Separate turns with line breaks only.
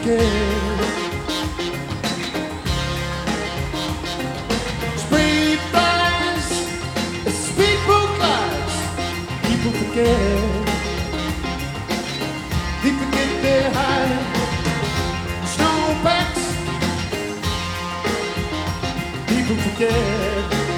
forget. Spring flies, speedboat flies, people forget. They forget their high snowbacks. People forget.